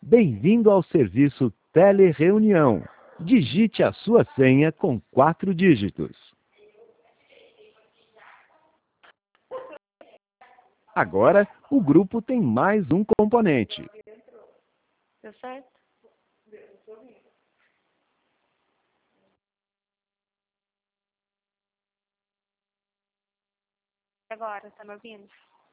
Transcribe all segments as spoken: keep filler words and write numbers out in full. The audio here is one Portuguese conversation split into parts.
Bem-vindo ao serviço Telereunião. Digite a sua senha com quatro dígitos. Agora, o grupo tem mais um componente. Deu certo? Agora, tá me ouvindo?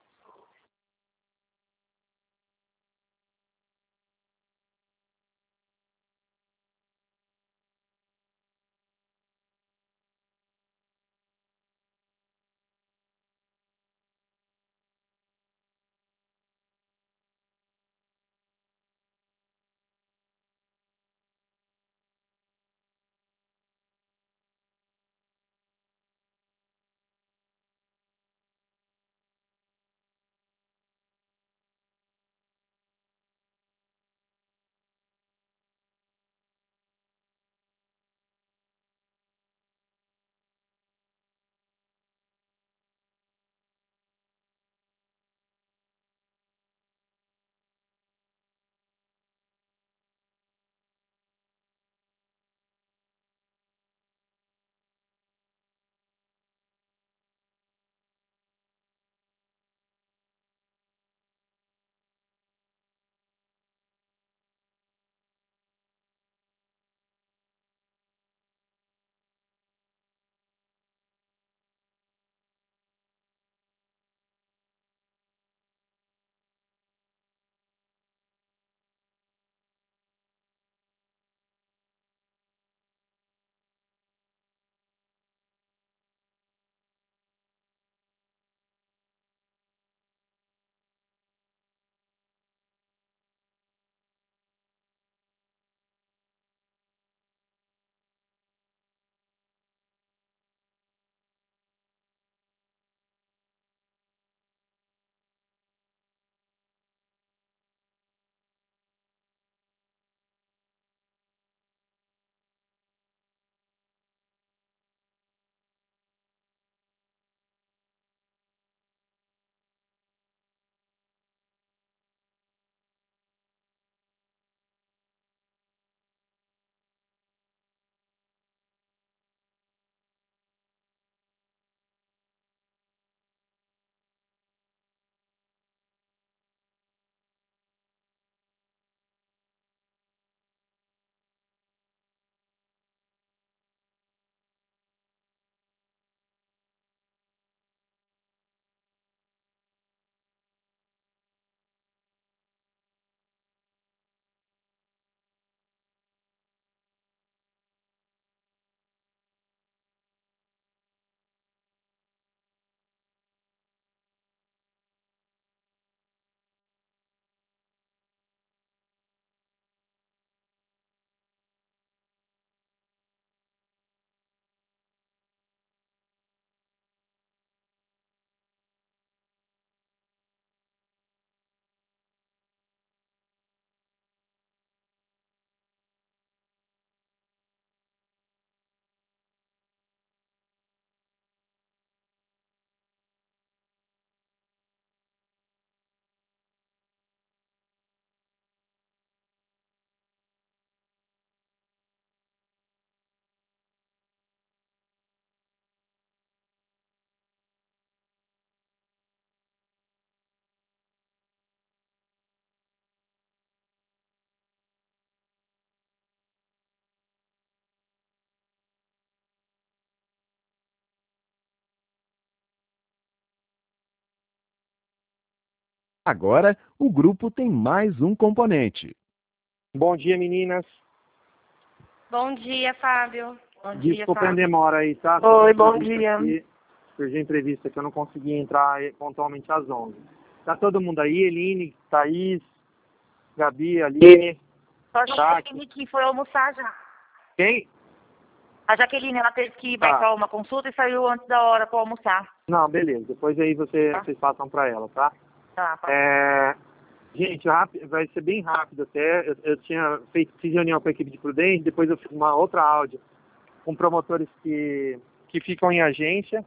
Agora, o grupo tem mais um componente. Bom dia, meninas. Bom dia, Fábio. Bom dia, Desculpa a Fábio. demora aí, tá? Oi, bom dia. Aqui, surgiu entrevista que eu não consegui entrar pontualmente às onze. Tá todo mundo aí? Eline, Thaís, Gabi, Aline. Só a Jaqueline que foi almoçar já. Quem? A Jaqueline, ela teve que ir Tá. para uma consulta e saiu antes da hora para almoçar. Não, beleza. Depois aí você, Tá. vocês passam pra ela, tá? Tá, tá. É... Gente, rápido, vai ser bem rápido até. Eu, eu tinha feito fiz reunião com a equipe de Prudente, depois eu fiz uma outra áudio com promotores que, que ficam em agência.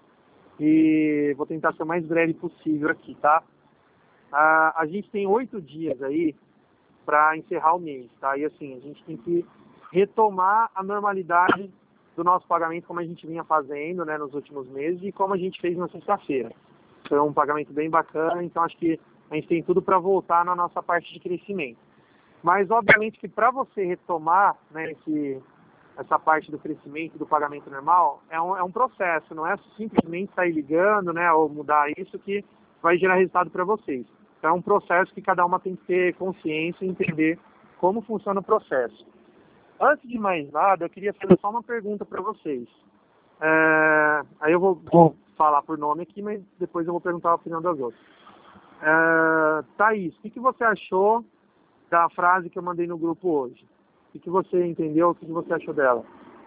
E vou tentar ser o mais breve possível aqui, tá? Ah, a gente tem oito dias aí para encerrar o mês, tá? E assim, a gente tem que retomar a normalidade do nosso pagamento como a gente vinha fazendo, né, nos últimos meses e como a gente fez na sexta-feira. Foi um pagamento bem bacana, então acho que a gente tem tudo para voltar na nossa parte de crescimento. Mas, obviamente, que para você retomar, né, esse, essa parte do crescimento, do pagamento normal, é um, é um processo, não é simplesmente sair ligando, né, ou mudar isso que vai gerar resultado para vocês. Então, é um processo que cada uma tem que ter consciência e entender como funciona o processo. Antes de mais nada, eu queria fazer só uma pergunta para vocês. É, aí eu vou, vou falar por nome aqui, mas depois eu vou perguntar a opinião das outras. É, Thaís, o que, que você achou da frase que eu mandei no grupo hoje? O que, que você entendeu? O que, que você achou dela?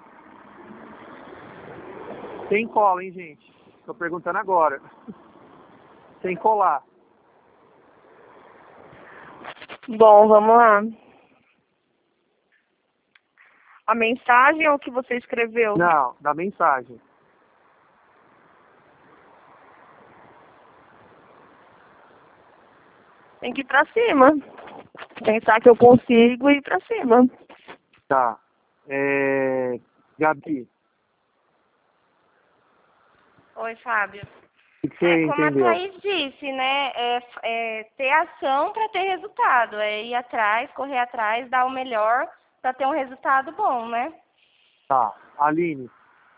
Sem cola, hein, gente? Estou perguntando agora. Sem colar. Bom, vamos lá. A mensagem ou o que você escreveu? Não, da mensagem. Tem que ir pra cima. Pensar que eu consigo e ir pra cima. Tá. É... Gabi, Oi, Fábio. o que você É, como entendeu? a Thaís disse, né? É, é ter ação para ter resultado. É ir atrás, correr atrás, dar o melhor para ter um resultado bom, né? Tá. Aline,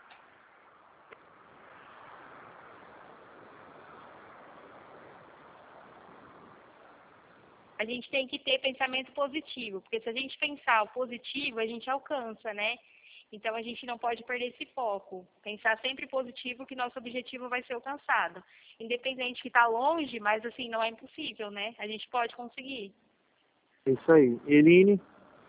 A gente tem que ter pensamento positivo, porque se a gente pensar o positivo, a gente alcança, né? Então a gente não pode perder esse foco. Pensar sempre positivo que nosso objetivo vai ser alcançado. Independente que está longe, mas assim, não é impossível, né? A gente pode conseguir. é isso aí. Eline,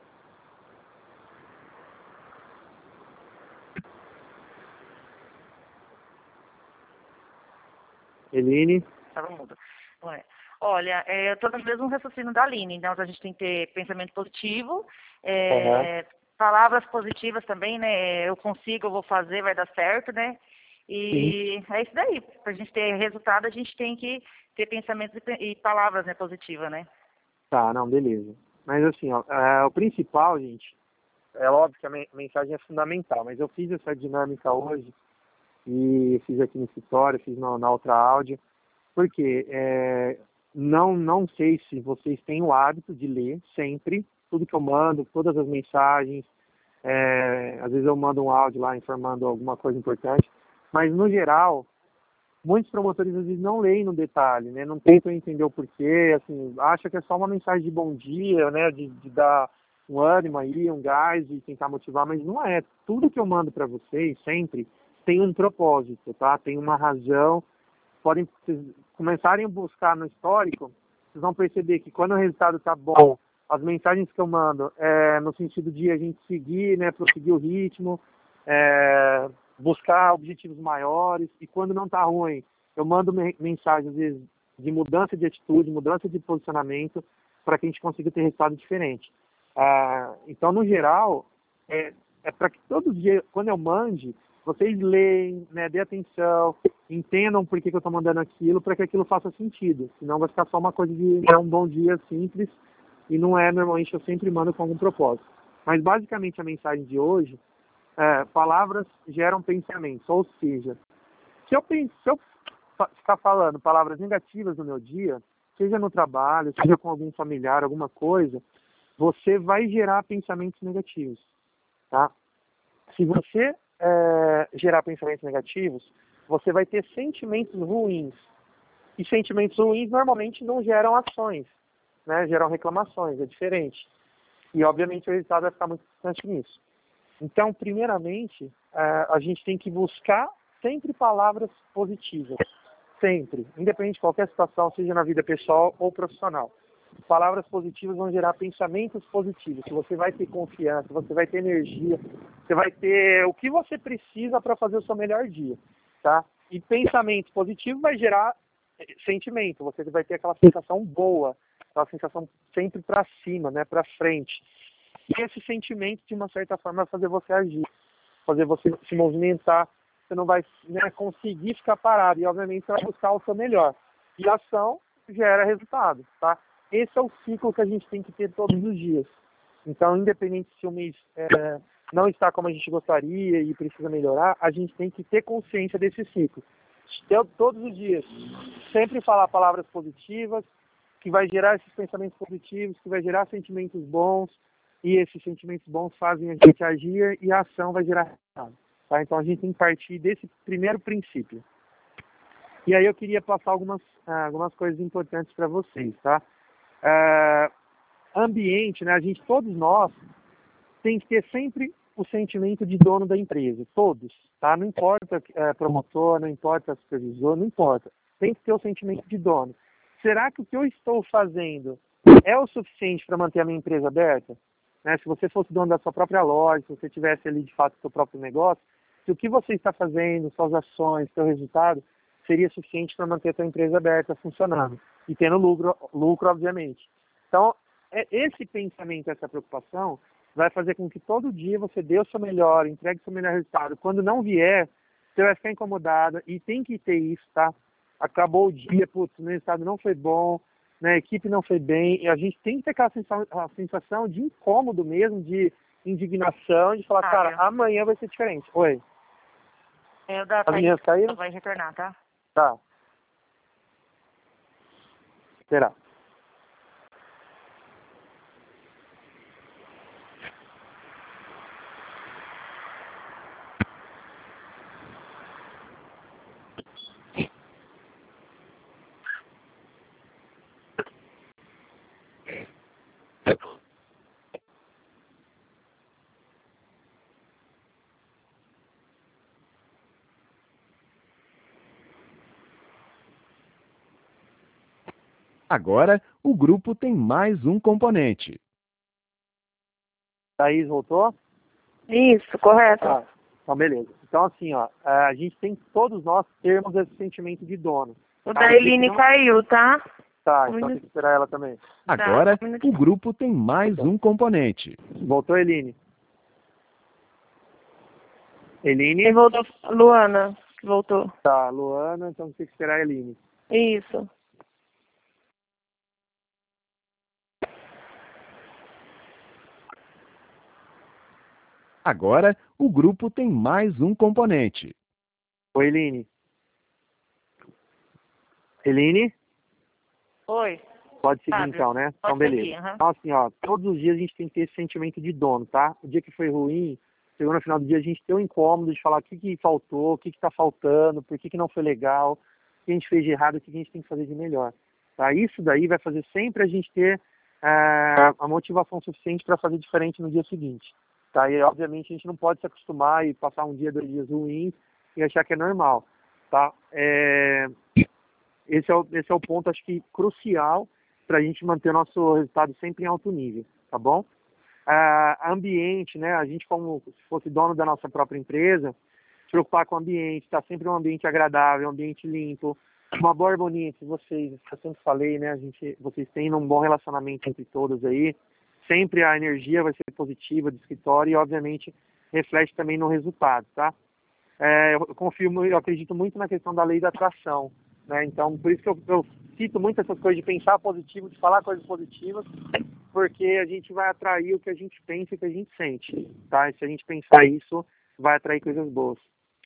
Eline, Tava muda. Ué. Olha, é, eu estou no mesmo raciocínio da Aline, então a gente tem que ter pensamento positivo, é, palavras positivas também, né? Eu consigo, eu vou fazer, vai dar certo, né? E é isso daí. Para a gente ter resultado, a gente tem que ter pensamentos e, pe- e palavras, né, positivas, né? Tá, não, beleza. Mas assim, ó, é, o principal, gente, é óbvio que a men- mensagem é fundamental, mas eu fiz essa dinâmica hoje e fiz aqui no escritório, fiz na, na outra áudio, porque é, não, não sei se vocês têm o hábito de ler sempre, tudo que eu mando, todas as mensagens, é, às vezes eu mando um áudio lá informando alguma coisa importante, mas no geral, muitos promotores às vezes não leem no detalhe, né? Não tentam entender o porquê, assim, acha que é só uma mensagem de bom dia, né? De, de dar um ânimo aí, um gás e tentar motivar, mas não é. Tudo que eu mando para vocês, sempre, tem um propósito, tá? Tem uma razão. Podem vocês começarem a buscar no histórico, vocês vão perceber que quando o resultado está bom, as mensagens que eu mando é no sentido de a gente seguir, né? Prosseguir o ritmo, é, buscar objetivos maiores, e quando não está ruim, eu mando me- mensagens às vezes, de mudança de atitude, mudança de posicionamento, para que a gente consiga ter resultado diferente. Ah, então, no geral, é, é para que todo dia, quando eu mande, vocês leem, né, dê atenção, entendam por que, que eu estou mandando aquilo, para que aquilo faça sentido. Senão vai ficar só uma coisa de é um bom dia simples, e não é, normalmente eu sempre mando com algum propósito. Mas basicamente a mensagem de hoje é, palavras geram pensamentos, ou seja, se eu, penso, se eu fa- ficar falando palavras negativas no meu dia, seja no trabalho, seja com algum familiar, alguma coisa, você vai gerar pensamentos negativos, tá? Se você é, gerar pensamentos negativos, você vai ter sentimentos ruins. E sentimentos ruins normalmente não geram ações, né? Geram reclamações, é diferente. E obviamente o resultado vai ficar muito distante nisso. Então, primeiramente, eh, a gente tem que buscar sempre palavras positivas. Sempre. Independente de qualquer situação, seja na vida pessoal ou profissional. Palavras positivas vão gerar pensamentos positivos. Que você vai ter confiança, você vai ter energia, você vai ter o que você precisa para fazer o seu melhor dia. Tá? E pensamento positivo vai gerar eh, sentimento. Você vai ter aquela sensação boa, aquela sensação sempre para cima, né? Para frente. E esse sentimento, de uma certa forma, vai fazer você agir, fazer você se movimentar. Você não vai, né, conseguir ficar parado. E, obviamente, você vai buscar o seu melhor. E a ação gera resultado, tá? esse é o ciclo que a gente tem que ter todos os dias. Então, independente se o mês é, não está como a gente gostaria e precisa melhorar, a gente tem que ter consciência desse ciclo. Ter, todos os dias, sempre falar palavras positivas, que vai gerar esses pensamentos positivos, que vai gerar sentimentos bons, e esses sentimentos bons fazem a gente agir e a ação vai gerar resultado. Tá? Então, a gente tem que partir desse primeiro princípio. E aí eu queria passar algumas, algumas coisas importantes para vocês, tá? Uh, ambiente, né? A gente, todos nós, tem que ter sempre o sentimento de dono da empresa, todos, tá? Não importa uh, promotor, não importa supervisor, não importa. Tem que ter o sentimento de dono. Será que o que eu estou fazendo é o suficiente para manter a minha empresa aberta? Né? Se você fosse dono da sua própria loja, se você tivesse ali de fato o seu próprio negócio, se o que você está fazendo, suas ações, seu resultado, seria suficiente para manter a sua empresa aberta, funcionando e tendo lucro, lucro, obviamente. Então, é, esse pensamento, essa preocupação, vai fazer com que todo dia você dê o seu melhor, entregue o seu melhor resultado. Quando não vier, você vai ficar incomodada e tem que ter isso, tá? Acabou o dia, putz, o meu resultado não foi bom, né, a equipe não foi bem, e a gente tem que ter aquela sensação, a sensação de incômodo mesmo, de indignação, de falar, ah, cara, é. amanhã vai ser diferente. Oi. Eu da As minhas caíram? Vai retornar, tá? Tá. Será? Agora, o grupo tem mais um componente. Thaís, voltou? Isso, correto. Ah, então, beleza. Então, assim, ó, a gente tem que todos nós termos esse sentimento de dono. O da Eline não... caiu, tá? Tá, um então tem que esperar ela também. Agora, tá, um o grupo tem mais um componente. Voltou, Eline? Eline? Quem voltou? Luana, voltou. Tá, Luana, então tem que esperar a Eline. Isso. Agora, o grupo tem mais um componente. Oi, Eline. Eline? Oi. Pode seguir Fábio, então, né? Pode Então, beleza. seguir, uhum. Então, assim, ó, todos os dias a gente tem que ter esse sentimento de dono, tá? O dia que foi ruim, chegou no final do dia, a gente tem um incômodo de falar o que, que faltou, o que está faltando, por que, que não foi legal, o que a gente fez de errado, o que a gente tem que fazer de melhor. Tá? Isso daí vai fazer sempre a gente ter uh, a motivação suficiente para fazer diferente no dia seguinte. Tá? E, obviamente, a gente não pode se acostumar e passar um dia, dois dias ruins e achar que é normal. Tá? É... Esse, é o, esse é o ponto, acho que, crucial para a gente manter nosso resultado sempre em alto nível, tá bom? Ah, ambiente, né? A gente, como se fosse dono da nossa própria empresa, se preocupar com o ambiente, estar tá sempre um ambiente agradável, um ambiente limpo, uma boa harmonia entre vocês, eu sempre falei, né? A gente, vocês têm um bom relacionamento entre todos aí, sempre a energia vai ser positiva do escritório e, obviamente, reflete também no resultado, tá? É, eu confio, eu acredito muito na questão da lei da atração, né? Então, por isso que eu, eu cito muito essas coisas de pensar positivo, de falar coisas positivas, porque a gente vai atrair o que a gente pensa e o que a gente sente, tá? E se a gente pensar isso, vai atrair coisas boas.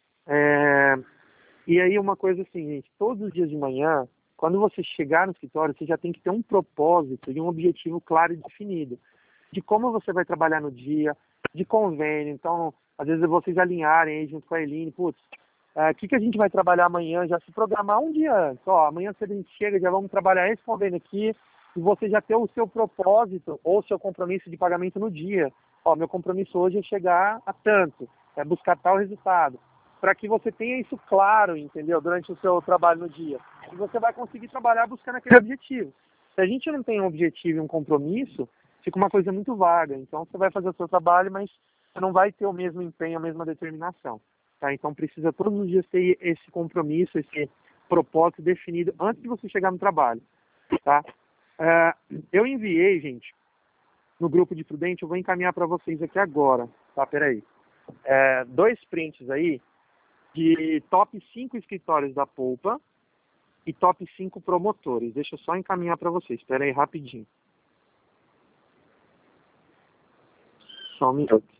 É... E aí uma coisa assim, gente, todos os dias de manhã, quando você chegar no escritório, você já tem que ter um propósito e um objetivo claro e definido, de como você vai trabalhar no dia, de convênio. Então, às vezes vocês alinharem aí junto com a Eline, putz, o uh, que, que a gente vai trabalhar amanhã, já se programar um dia antes. Ó, amanhã cedo a gente chega, já vamos trabalhar esse convênio aqui, e você já ter o seu propósito ou o seu compromisso de pagamento no dia. Ó, meu compromisso hoje é chegar a tanto, é buscar tal resultado. Para que você tenha isso claro, entendeu, durante o seu trabalho no dia. E você vai conseguir trabalhar buscando aquele objetivo. Se a gente não tem um objetivo e um compromisso, fica uma coisa muito vaga. Então você vai fazer o seu trabalho, mas você não vai ter o mesmo empenho, a mesma determinação. Tá? Então precisa todos os dias ter esse compromisso, esse propósito definido antes de você chegar no trabalho. Tá? Uh, eu enviei, gente, no grupo de Prudente, eu vou encaminhar para vocês aqui agora. Tá? Peraí. É, dois prints aí de top cinco escritórios da Polpa, e top cinco promotores. Deixa eu só encaminhar para vocês. Espera aí rapidinho. Só um minuto.